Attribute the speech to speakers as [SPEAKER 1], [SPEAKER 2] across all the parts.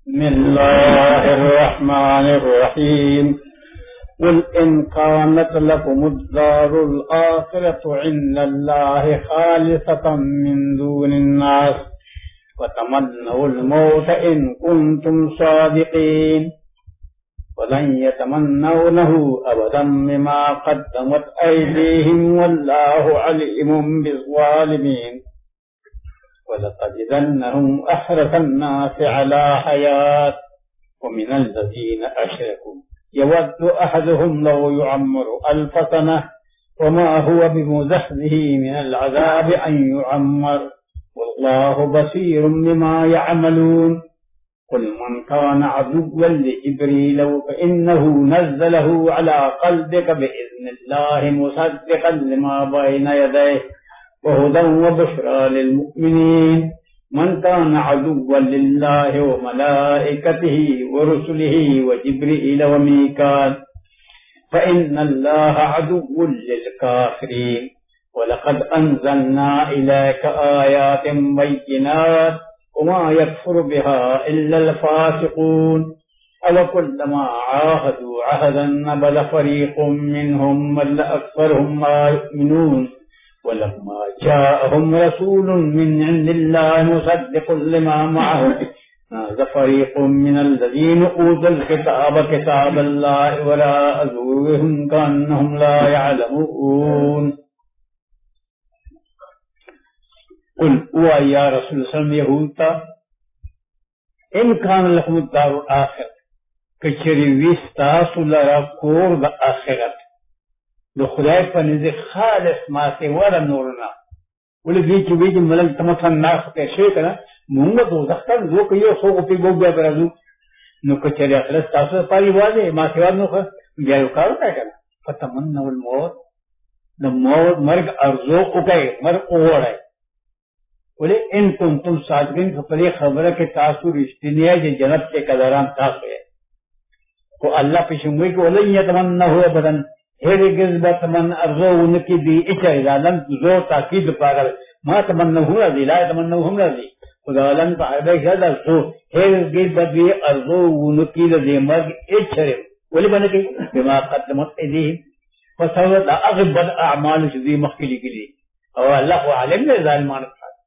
[SPEAKER 1] बिस्मिल्लाहिर्रहमानिर्रहीम। कुल इन कानत लकुमुद्दारुल आखिरतु इन्दल्लाहि खालिसतम मिन दूनिन्नास वतमन्नउल मौत इन कुंतुम सादिकीन वलन यतमन्नउनहु अबदम बिमा क़द्दमत ऐदीहिम वल्लाहु अलीमुम बिज़्ज़ालिमीन। वलतजिदन्नहुम अहरसन्नासि अला हयात वमिनल्लज़ीना अशरकू यवद्दु अहदुहुम लौ युअम्मरु अल्फ सनह वमा हुवा बिमुज़हज़िही मिनल अज़ाबि अन युअम्मर वल्लाहु बसीरुम बिमा यअमलून। कुल मन कान अदुव्वन लिजिब्रील फइन्नहु नज़्ज़लहु अला क़ल्बिक बिइज़्निल्लाहि मुसद्दिक़न लिमा बैन यदैहि वहुदन वबुश्रा लिलमुमिनीन। मन कान अदुव्वन लिल्लाहि व मलाइकतिही व रुसुलिही व जिब्रील व मीकाल फइन्नल्लाहा अदुव्वुन लिलकाफिरीन। वलक़द अंज़लना इलैक आयातिन बय्यिनात वमा यकफ़ुरु बिहा इल्लल फ़ासिक़ून। अवकुल्लमा आहदू अहदन नबज़ फ़रीक़ुम मिनहुम बल अक्सरुहुम ला युमिनून वलम्मा जाअहुम रसूलुन मिन इंदिल्लाहि मुसद्दिक़ुन लिमा मअहुम नज़ फ़रीक़ुम मिनल्लज़ीना ऊतुल किताब किताबल्लाहि वराअ ज़ुहूरिहिम कअन्नहुम ला यअलमून। कुल हुआ या रसूल सल्लल्लाहु यहूद था इन कान लकुमुद्दारुल आखिरत कचरी विस्ता सुलरा कोर द आखिरत द खुदाई पर निज़ खालिस मासे वरा नूरना बोले बीच मलक तमथन नाख के शेकना मुंगा तो दख्तर जो कयो सो को पिगो गया बराजू नो कचरी आखिरत तासो पारी वाले मासे वाद नो का गया का करना फतमन्नउल मौत द मौत मर्ग अर्जो उकाय मर ओवड़ाय बोले इन तुम सादगिन खबरे खबर के तासु रिश्तिनिया जे जन्नत के कदरान तासु है को अल्लाह पिशुंगे को वलन यतमन्नहु अबदन हेरगिज बतमन अर्जो उनकी दी इच्छा इरादन जो ताकीद पागल मा तमन्नहु रज़ी ला तमन्नहु हम रज़ी खुदालन पागल ज्यादा सो हेरगिज बदी अर्जो उनकी दी मर्ग इच्छा बोले बने के दिमाग कदमत एदी फसवत अगबद अमाल दी मखली के लिए और अल्लाह को आलिम ने जालिमान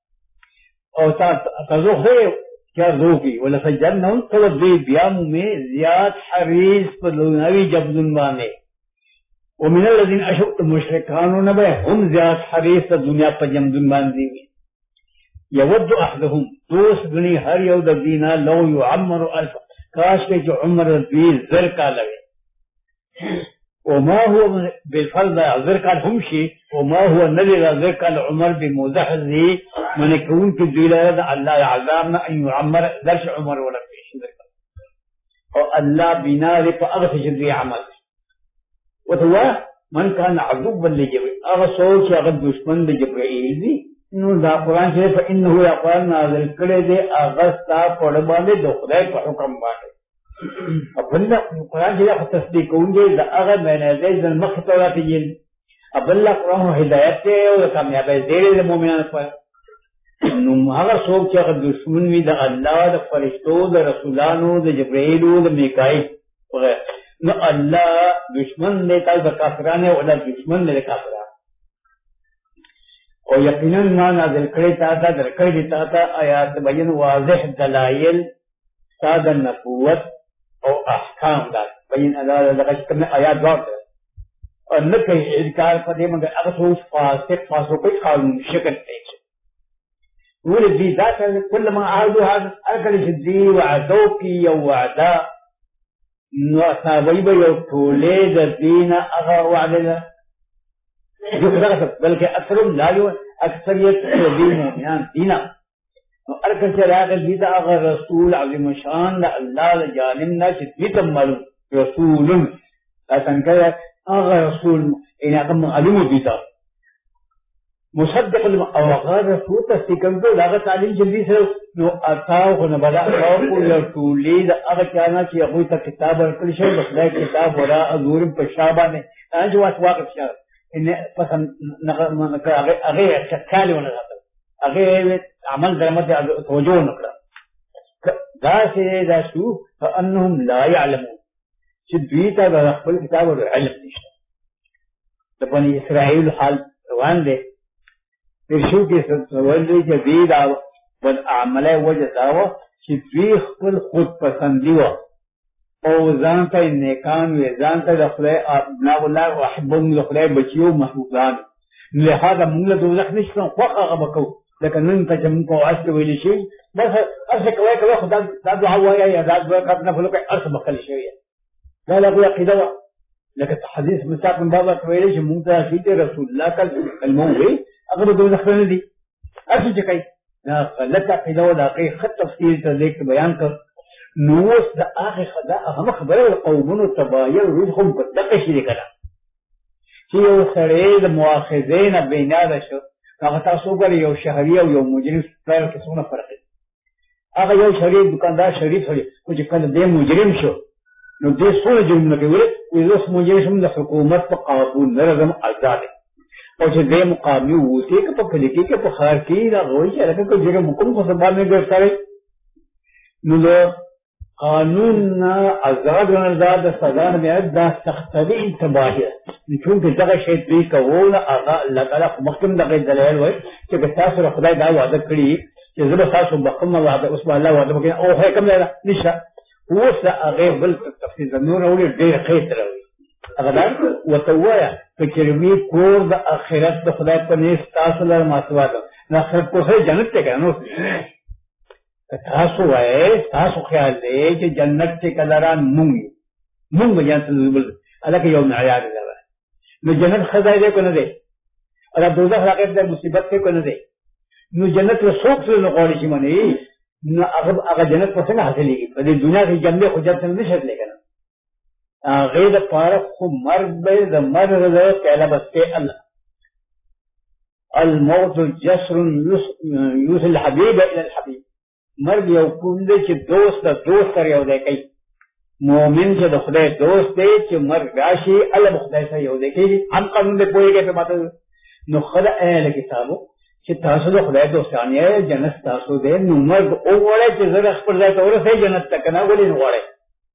[SPEAKER 1] और तजो है क्या रोगी बोला सज्जन तो बेबियाम में जियाद हरीस पर नवी जबदुन बाने वो मिनल लजीन अशुक्त मुशरिकान न बे हम जियाद हरीस पर दुनिया पर जमदुन बांधी हुई यवद्दु अहदहुम दोस्त गनी हर यौद दीना लौ युअम्मरु अल्फ काश के जो उम्र 20 ज़र का लगे वमा हुआ बिलफर्द ज़र का हमशी वमा हुआ नज़र ज़र का उमर बिमुज़हज़ी मैंने कौन की दिलायत अल्लाह अज़ाब न अन युअम्मर दर्श उमर वाला पेश और अल्लाह बिना रे पर अगस जदी अमल वो तो हुआ मन कान अदुव्वन लिजिब्रील अगर सोच अगर दुश्मन दे जिब्रील दी नो दा कुरान से इन्नहु या कुरान नाज़िल करे दे अगस्ता पड़बा दे दो खुदाई का हुक्म बाटे अबल्ला कुरान से तस्दीक होंगे दा अगर मैंने दे जन मखतरा तीन अबल्ला कुरान हिदायत है और कामयाबी दे दे मोमिनान पर अगर सोच के अगर दुश्मन भी द अल्लाह द फरिश्तों द रसूलानों द जिब्रील द मीकाईल न अल्लाह दुश्मन देता द काफिराने वाला दुश्मन दे काफिरा और यकीनन ना नाज़िल करे ताता दरकर देता था आयात बयन वाज़िह दलाइल साद नबूवत और अहकाम दा बयन अल्लाह लगा में आयात बात और न कहीं इनकार पदे मगर अगर सोच फासिक कोई कानून शिकन ولد ذي ذات كل ما عادوا هذا أكل جدي وعدوكي وعدا نوابي يوتولد الدين أغا وعدنا بلکہ أكثرهم لا يوم أكثرية الدين مؤمنان دينا أركز شرائع البيت أغا رسول عظيم شان الله لجانبنا شديد معلوم رسول أتنكر أغا رسول إن أقام معلوم بيتا मुसद्दिक़ अवग़ार रसूल तस्दीक़न को लागत तालीम जल्दी से जो अताव को नबला अताव को या टूलीद अगर कहना चाहिए कोई तक किताब और कुछ है बसला किताब वरा अज़ूर पेशाबा ने आज वाक़ अच्छा इन्हें पसंद न कर आगे चक्काले होने जाता आगे अमल दरमत तवज्जो नकरा دا سه دا شو فانهم لا يعلمون چې دوی ته د خپل کتاب او علم نشته. د بني اسرائیل حال روان دی ترشو کې سوال دی چې دوی دا بد اعماله وجه داوه چې دوی خپل خود پسندي و او ځان ته نیکان وي، ځان ته د خدای ابنا الله او احبهم د خدای بچیو محبوبان، لهدا موږ له دوزخ نشته خو هغه وکړو. لکه نن ته چې موږ واسطه ویل شي بس ارڅ کوي خدای دا دعا وایي یا دا دعا کړه نه فلوکه ارڅ مخل شي لا لا ابو عقيده لكن حديث مساق من بابا كويلش ممتاز في رسول الله قال الموضوع اغلب دول دخلنا دي ارجو كي لا عقيده ولا قي خط تفسير ذلك بيان كر نوس ده اخر خدا اهم خبره القومون التباين روحهم بدقه شي كده چې یو سره د مؤاخذین بیناده شو هغه تاسو ګورئ یو شهري او یو مجرم سره کې څونه فرق دی. هغه یو شریف دکاندار شریف سره چې کله د مجرم شو نو دې څونه جرمونه کوي ویل مجرم د حکومت په قانون نظم آزاد او چې دې مقابله وته کې په کلیکي کې په خار کې دا غوي چې لکه کوم جرم حکم کو سبا نه ګرځي نو له قانون آزاد او آزاد سزا نه دا سختي انتباهي چون کې دغه شی دې کوله هغه الله تعالی مخکم دغه دلایل وای چې تاسو خدای دا وعده کړی چې زه به تاسو بخښنه وعده اوس الله وعده وکړي او هي کوم نه نشه وسه هغه بل تفصیل نور اولي ډېر خیر راوي هغه دا وتوایا فکرمی کور د اخرت د خدای په نس تاسو له ماسواده نه خیر په جنت ته کنه تاسو وای تاسو خیال دی چې جنت ته کلران مونږ جنت بل الکه یو معیار دی نو جنت خدای دې کو نه دی او دوزخ راکې د مصیبت ته کو نه دی نو جنت رسوک سره نه غوړي شي منی نو هغه جنت په څنګه حاصلېږي په دې دنیا کې جنت خو جنت نه شته لګنه هغه د پاره خو مرګ به د مرګ له کله بس کې الله الموت جسر يوصل الحبيب الى الحبيب مرګ یو کوم دی چې دوست د دوست سره یو دی کوي مؤمن چې د خدای دوست دی چې مرګ راشي الله خدای سره یو دی کوي هم قانون دی پوهیږي په ماته نو خدای اهل کتابو چې تاسو د خدای دوستان یې جنت تاسو دې نو مرګ او وړه چې زړه خپل ځای ته ورسې جنت تک نه ولې نه وړه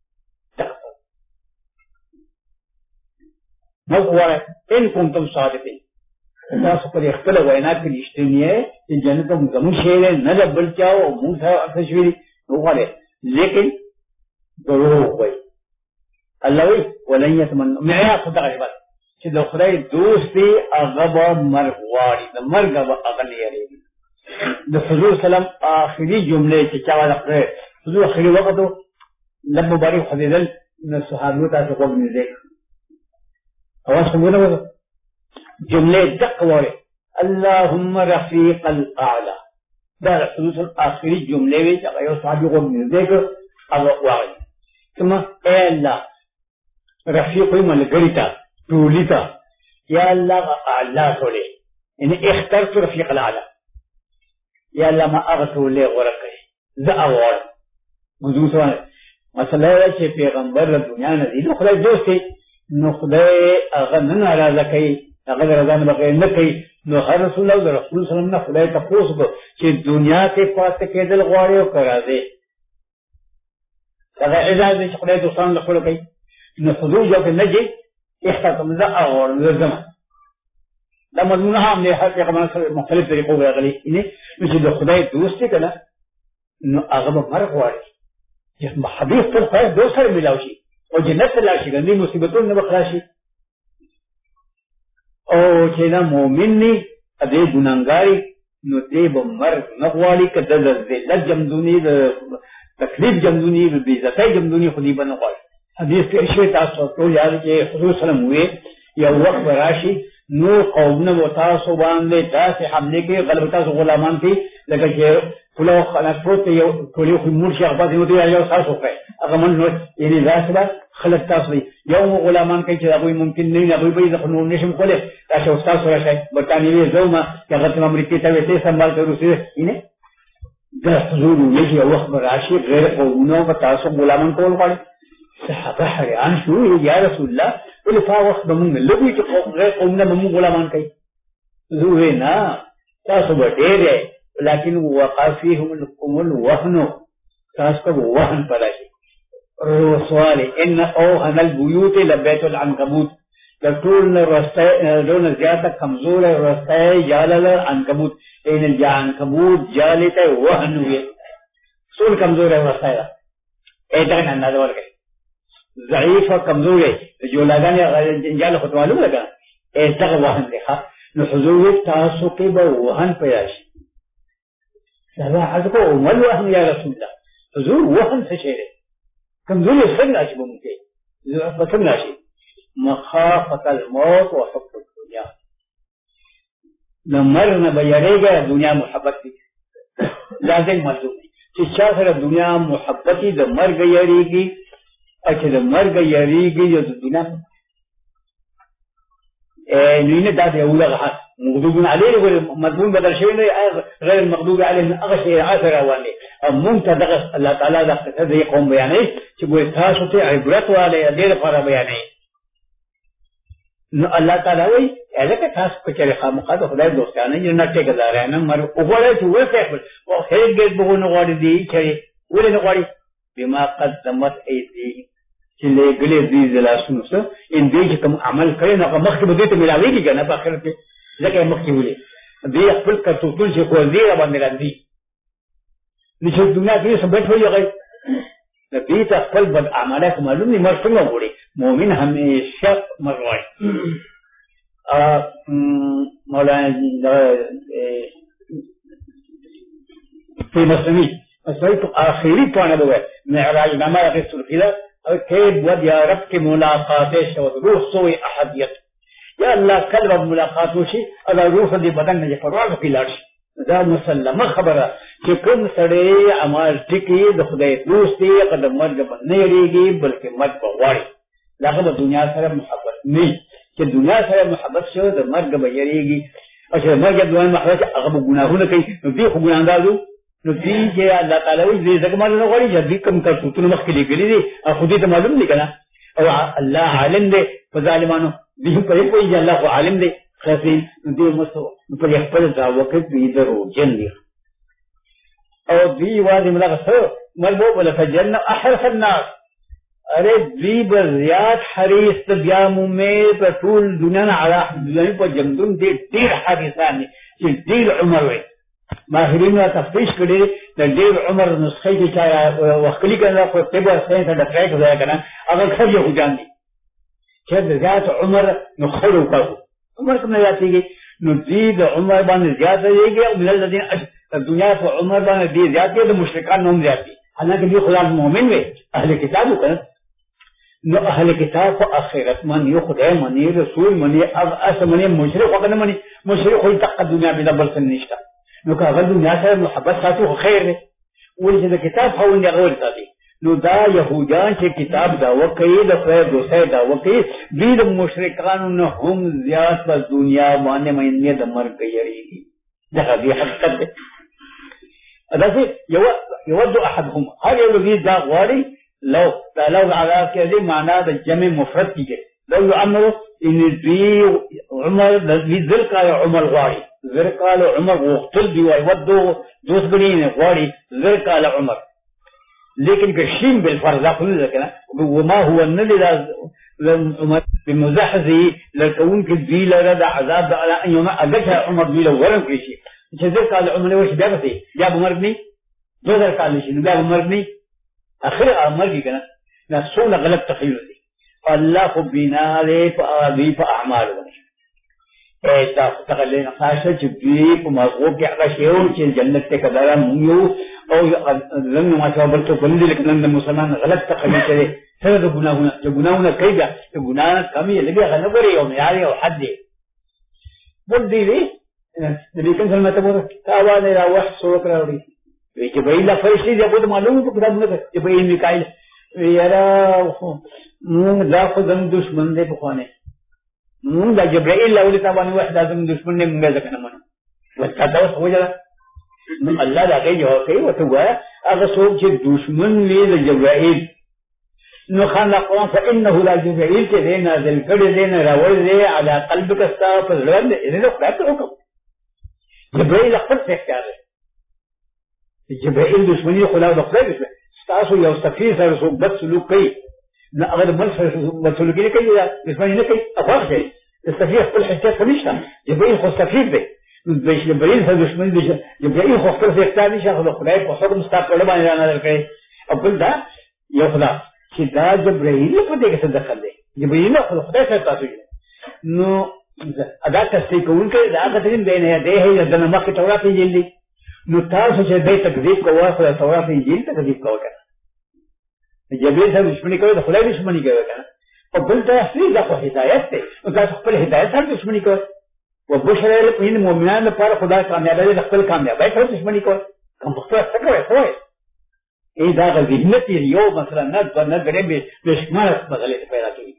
[SPEAKER 1] نو وړه ان کوم صادقین تاسو پر خپل وینا کې نشته چې جنت هم زموږ شی نه د بل چاو موږ ته تشویری نو وړه لیکن دروغ وایي الله وی ولن يتمن معیا خدای غیبت چې د خدای دوست دی هغه به مرګ غواړي د مرګ به هغه نه یریږي د حضور سلام آخري جملې چې چا وکړه حضور آخري وخت لب مبارک حدیدل نو صحابه تاسو کوم نه دي او څنګه نو جملې دقه وره اللهم رفيق الاعلى دا حضور آخري جملې وی چې یو صحابه کوم نه دي هغه وایي ثم اے الله رفيق ملګری تولیتا یا الله اعلی ټولې ان اخترت رفيق الاعلى یا الله ما اغتولې ورکه زه اور غوږ سوال مسله چې پیغمبر د دنیا نه دی خدای دوست نو خدای هغه نه ناراضه کوي هغه رضا نه کوي نه کوي نو هر رسول الله رسول صلی الله علیه وسلم خدای تاسو کو چې دنیا کې پاتې کېدل غواړي او کرازي هغه اجازه چې خدای دوستان له خلکو کوي نو حضور جو کې نجي اختتم ذا اور زمان دا مضمونه هم نه هر پیغمبر مختلف طریقو غلي نه چې د خدای دوست کله نو هغه مرګ وایي چې حدیث پر خدای دوست سره ملاوي شي او جنت ته لاشي ګنې مصیبتونه نه بخراشي او چې دا مؤمن نه دې ګناګاری نو دې به مرګ نه غواړي کده د ذلت جمدونی د تکلیف جمدونی د بیزتای جمدونی خو دې بنه غواړي حدیث کې شوی تاسو ټول یاد کې حضور سلام وې یو وخت راشي نو قومونه وتاسو باندې تاسو حمله کې غلبه تاسو غلامان کې لکه چې کله خلک پروت یو ټول یو مرشي هغه دې یو تاسو کوي هغه من نو یعنی ذاتبه خلک تاسو یو غلامان کې چې هغه ممکن نه هغه به ځخ نو نشم کوله تاسو تاسو راشي برتانیې زوما چې هغه امریکای ته وې سمبال کړو سي نه د حضور یې یو وخت راشي غیر قومونه وتاسو غلامان کول غواړي صحابه حیران شو یا رسول الله ولې په وخت بمون لږی چې غیر قومونه بمون غلامان کوي زوی نه تاسو به ډېر لكن وقع فيهم الوهن تاسو کو وهن پراشي سوال ان اوهن البيوت لبيت العنكبوت د ټول رسته دونه زیاته کمزور رسته جالل عنکبوت ان العنکبوت جالته وهن وي ټول کمزور رسته ده اته نه نه ورګي ضعیف کمزور جو لګانې جال خو معلوم لګا اته وهن ده نو حضور تاسو کې به وهن پراشي دا حضرت عمر وهن یا رسول الله حضور وهن څه شي کمزوري څنګه چې ممکن ضعف څنګه شي مخافة الموت وحب الدنيا لمرنا بيريجا دنيا محبتي لازم ملزوم چې چا سره دنیا محبتي د مرګ یریږي او چې د مرګ یریږي د دنیا نینه دا دی ولغه مغضوب عليه مضمون بدل شوی نه غیر المغضوب عليه هغه شی عاصر رواني منتدغ الله تعالی د دې قوم بیانې چې ګور تاسو ته عبرت والے ډېر لپاره بیانې نو الله تعالی وی الکه تاسو په چیرې خامخا د خدای دوستانه یې نه ټیکدارانه مر وګورئ چې وڅه او هیڅ ګټ بغونه غواړي دي چې ولې نه غواړي بما قدمت ايدي چې له ګلې دې زلاسونو سره ان دې چې کوم عمل کړي نو مخکې به دې ته ملاويږي کنه په آخرت کې ځکه مخکې ولې دې خپل کټوټل چې کو دې باندې راځي نشه دنیا کې سبت وي غي دې ته خپل بد اعماله معلوم نه مرسته وګوري مؤمن همیشه مروي مولانا في مسلمي أصيب آخری پانا بوئے معراج نامہ رسول خدا كيف ود يا رب کی ملاقاتش و روح سوی احدیت یا اللہ قلب ملاقاتو شي اگر روح دی بدن نه پرواز کی لاړ شي دا مسلمه خبره چې کوم سړی عمل ټکی د خدای دوستي قدم مرګ باندې یریږي بلکې مرګ په غواړي داغه د دنیا سره محبت نه چې دنیا سره محبت شو د مرګ به یریږي او چې مرګ د دنیا محبت هغه ګناهونه کوي نو دې خو ګناهګارو نو دې چې الله تعالی دې ځکه مال نه غواړي چې دې کوم کړتونه مخکې لګلې دي خو دې ته معلوم نه کنه او الله عالم دې په ظالمانو دې په یوه کوي الله خو عالم دې خاصين دې مسو په خپل دا وخت دې درو جن دي او دې واځي ملغه ملبوب ولا فجنه احرف الناس ارے دی بزیات حریص بیا مومه په ټول دنیا نه علا دنیا په جمدون دې ډیر حریصان چې ډیر عمر وي ماهرینو تفتیش کړي د ډیر عمر نسخې چې چا وکړي کنه په تبه سین ته د ټریک ځای کنه هغه خو یو ځان دي چې د زیات عمر نو خلو کوي عمر کوم نه یاتيږي نو دې د عمر باندې زیات دیږي او بل الذين الدنيا په عمر باندې دې زیات دي د مشرکان نوم زیات دي حالانکه دې خدای مؤمن وي اهل کتابو کنه نو اهل کتاب په اخرت من یو خدای منی رسول منی اب اس منی مشرک وکنه منی مشرک خو تق دنیا به بل څه نشته نو کاغه دنیا سره محبت ساتو خیر دی ولې چې کتاب خو نه غوړ ساتي نو دا يهودان چې کتاب دا وکړي د خدای دوسه دا وکړي دې مشرکانو نه هم زیات په دنیا باندې مینه د مرګ یریږي دا دې حقیقت دی ادا یود احدهم هر یو دې دا غواړي لو على كذا معناه الجمع مفرد كده لو يعمر ان دي عمر ذي ذلك عمر غاري ذلك عمر وقتل دي ويودو دوس بنين غاري ذلك عمر لكن كشين بالفرض كل ذلك وما هو النبي عمر بمزحزه لكون كذي لرد عذاب على ان يوم اجتها عمر بي لو ولم كل شيء ذلك عمر وش بيغتي جاب مرني ذلك قال شيء جاب مرني اخر عمر کی کنا نسول غلط تخیل دی الله خو بنا له فاضي فاعمال ایسا تغلین خاصه چې دی په مغو کې هغه شیو چې جنت ته کدارا مونږ او لن ما شابل ته بل دي لکه نن مسلمان غلط تخیل کوي سره د ګناهونه کوي دا ګناه کمی لګي غنه غوري او معیاري او حد دی بل دی لیکن څنګه ته وره تاوانه را وحش سوکر اوري جبرائیل فرشتي دې په معلومه په کتاب نه جبرائیل میکائیل یارا مونږ دا خو زم دشمن دې په خونه مونږ دا جبرائیل له ولې تابانه وحده زم دشمن نه مونږ ځکه نه منو وتا دا اوس وجه نو الله دا کوي یو کوي وته وای هغه څوک چې دشمن وي د جبرائیل نو خلقوا فانه لا جبرائیل چې دې نازل کړي دې نه راوړي دې علی قلبک استا په ځړل دې نو خدای ته حکم جبرائیل خپل څه کوي جبرائیل دشمنی خدا د خدای تاسو یو سفیر سره څوک بد سلوک کوي نو هغه د بل سره بد سلوکي نه کوي دښمني نه کوي افاق دی السفیر خپل حیثیت خو نشته جبرائیل خو سفیر دی جبرائیل سره دښمني دی جبرائیل خو خپل اختیار نشي خو خدای په حکم ستا په باندې نه درکړي او بل دا یو خدا چې دا جبرائیل په دې کې څه دخل دی جبرائیل خو خدای سره تاسو نو ادا تصدیق کوونکی دا هغه دین دی نه دی هي د مخکې تورات انجیل دی نو تاسو چې دې تکذیب کوه خو تورات انجیل تکذیب کوه کنه جبرائیل سره دښمني کوي د خدای دښمني کوي کنه او بل ته اصلي دا خو هدایت دی نو تاسو خپل هدایت سره دښمني کوي او بشرا للمؤمنان لپاره خدای کامیابی د خپل کامیابی سره دښمني کوي کوم څه کوي خو ای دا ذهنیت یو مثلا نه درې به شمار مسلې پیدا کوي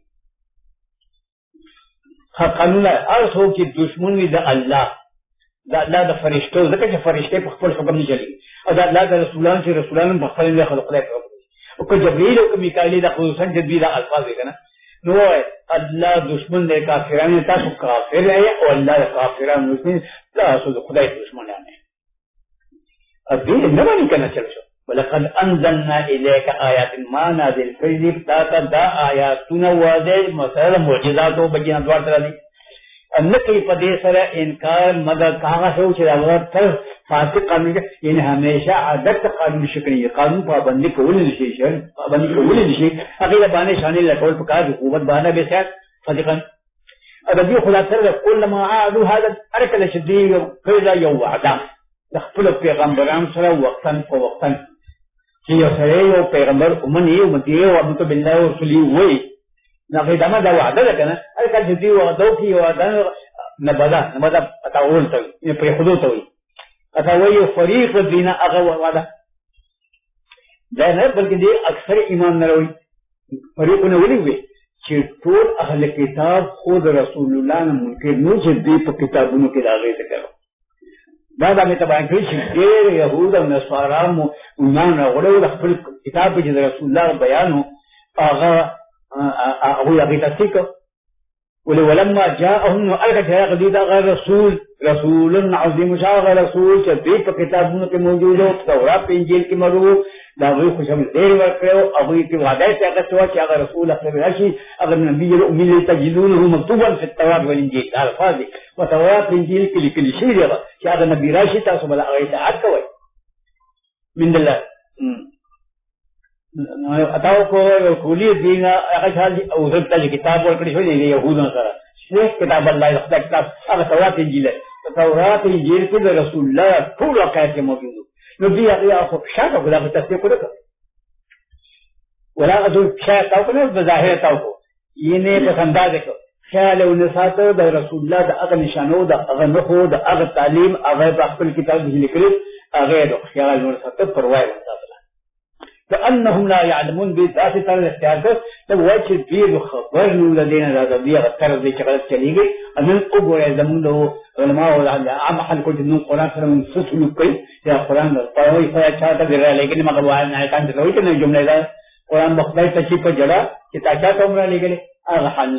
[SPEAKER 1] قانون هر څوک چې دشمن وي د الله د فرشتو ځکه چې فرشته په خپل حکم نه چلی او د الله د رسولان چې رسولان په خپل نه خلق لري او که جبرئیل او میکائیل د خصوصا جدي د الفاظ وکړه نو الله دشمن د کافرانو تاسو کافر دی او الله د کافرانو مسلمان تاسو د خدای دشمنان دي ا دې نه باندې کنه چلو ولقد انزلنا اليك آيات ما نازل کړي تا دا آیاتونه واضح مثلا معجزات او بجنات ورته دي ان کې په دې سره انکار مگر هغه څو چې هغه تر فاسق قانون یعنی همیشه عادت قانون شکري قانون پابندي کول نشي پابندي کول نشي هغه باندې شامل لټول پکار حکومت باندې به څه فاسقا ادبي خلاص سره کله ما عادو هذا ارکل شدید کله یو وعده خپل پیغمبران سره وقتن په وقتن چې یو سره یو پیغمبر ومني او متي او امنت بالله او رسولي وای نو دا ما دا وعده ده کنه هرکله چې دی وعده کوي وعده نبدا اتاول ته په حدود ته وي اتاوي فريق دینه هغه وعده دا نه بلکې دی اکثر ایمان نه وي فريقونه ولي وي چې ټول اهل کتاب خود رسول الله نه منکر نو چې دی په کتابونو کې راغلي ته کړو دا مې تبع کړی چې ډېر يهود او نصارا مو ایمان راوړل خپل کتاب کې د رسول الله بیانو هغه هغه تصدیق ولما جاءهم الك جديد رسول عظيم شاغ رسول چې دې په کتابونو کې موجود او تورات په انجیل کې مرو دا وی خوشم ډېر ورکړو او وی کې وعده چې هغه څو چې هغه رسول خپل راشي هغه نبی الامي تجدونه مكتوبا في التوراة والانجيل دا الفاظ او تورات انجیل کې لیکل شوی دی چې هغه نبی راشي تاسو بل هغه اطاعت کوئ من الله اتاو کو کولی دینا هغه حال او زبته کتاب ورکړی شوی دی يهودانو سره شیخ کتاب الله خدای کتاب هغه تورات انجیل کې د رسول الله ټول حقایق موجود نو دی هغه خو شاته غلا په تصدیق وکړه ولا غو شاته او کنه ظاهر تاو کو ینه په انداز کو خیال او نساتو د رسول الله د هغه نشانو د هغه نخو د هغه تعلیم هغه په خپل کتاب کې لیکل هغه د خیال او نساتو پروايي وکړه كأنهم لا يعلمون بذات تر اختیار کو تو وجه دې خبر نو لدينا دا دې غتر دې چې غلط چلیږي ان وګورئ زموږ علماء او عام حل کو د قرآن سره منسوخ کوي یا قرآن په وایي خو چاته دی لیکن مګ وایي نه کاند کوي چې جمله دا قرآن مخدای ته چې په جلا چې تا چاته عمره لګلې هغه حال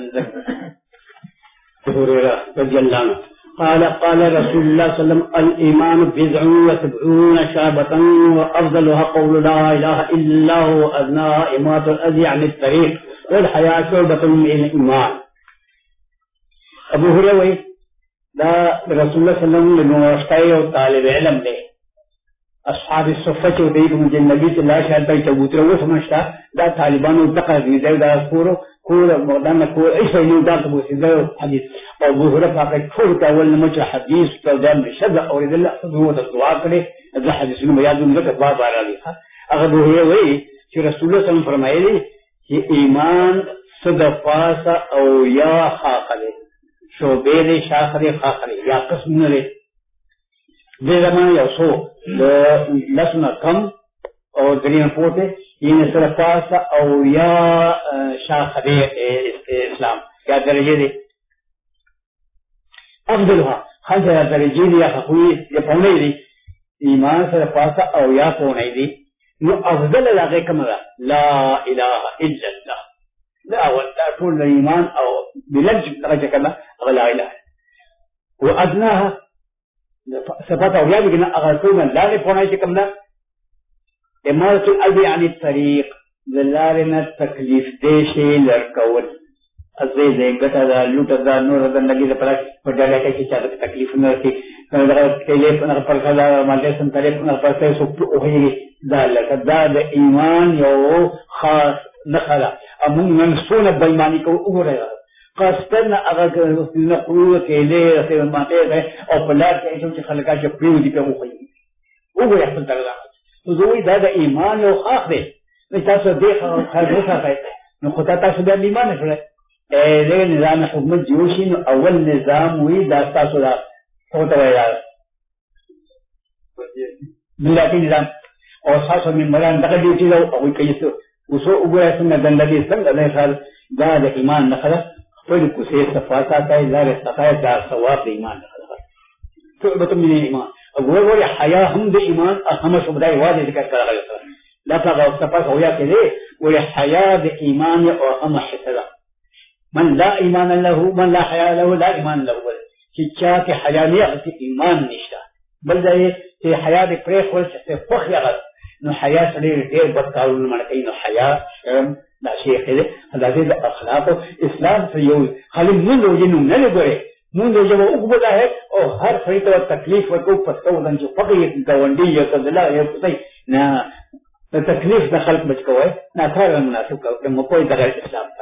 [SPEAKER 1] ذکر رضي الله عنه قال رسول الله صلى الله عليه وسلم الإيمان 79 شعبة وأفضلها قول لا إله إلا الله وأدناها إماطة الأذى عن الطريق والحياة شعبة من الإيمان أبو هريرة دا رسول الله صلى الله عليه وسلم لنواشتاي وطالب علم له أصحاب الصفة وديد من النبي صلى الله عليه وسلم تبوتر وسمشتا دا طالبان وتقى من دا كورو كورا مقدام كورا إيش ينو دا تبوسيدا حديث أبو هريرة فقط كل أول نمط حديث تودام بشدة أورد الله هو الدعاء كله هذا حديث إنه يادون ذكر باب على أبو هريرة وين شو رسول الله صلى الله عليه وسلم فرمايلي إيمان صدفاس أو يا خاقله شو بيري شاخري خاقله يا قسم نري دې زمانه یو څو لسنه کم او دریم پورته یې سره پاسه او یا شاخه اسلام یا درجه دي افضلها خمسه درجه دي یا خوي یا پونه دي ایمان سره پاسه او یا پونه دي نو افضل هغه کومه لا اله الا الله لا ولا ټول ایمان او بلج درجه کله لا اله وادناها صفات او یا بګنه هغه کومه لا نه پونه چې کوم ده امارة الأرض عن الطريق ذلارنا تکلیف دیشی لرکول ازیده گتا دا لوٹا دا نور دا نگی دا پلا پڑھایا کہ چاہتا تکلیف نہ رکھی کلیف نہ پر خدا مالے سن تلیف نہ پر سے سو وہی دا لک دا ایمان یو خاص نخلا امون من سونه بېمانی کو وګورای قصدنا هغه نه قوه کې له رسول ماته او بلاد کې چې خلکا چې پریو دي په وخی وګورای خپل درغه نو دوی دا د ایمان او خاص دی نو تاسو دې خلک سره نو خدای تاسو د ایمان سره دغه نظام حکومت جوړ شي نو اول نظام وی دا تاسو دا څه وایي ملاتي نظام او تاسو ممبران دغه ډیوټي او کوي وسو وګورئ څنګه دندې څنګه نه خال دا د ایمان نخره خپل کوسه صفاتا کوي لاره صفای دا ثواب د ایمان نخره ثبت من ایمان وګورئ حیا هم د ایمان اهم شوبدای واده ذکر کړل لا تغوا صفات هویا کې وی حیا د ایمان او اهم حصہ من لا ایمان له من لا حیا له لا ایمان له چې چا کې حیا نه ایمان نشته بل ځای چې حیا د پرې خپل څه فخر یغت نو حیا سره ډېر بدکارونه مړکې نو حیا دا شی خله هدا د اخلاق اسلام ته یو خالي مونږ وجنو نه لګوري مونږ یو وګبدا ہے او هر څه ته تکلیف ورکو پښتو دن چې فقې گاونډي یو کله یو څه نه تکلیف د خلق بچ کوی نه کار مناسب کوي مو کوئی د اسلام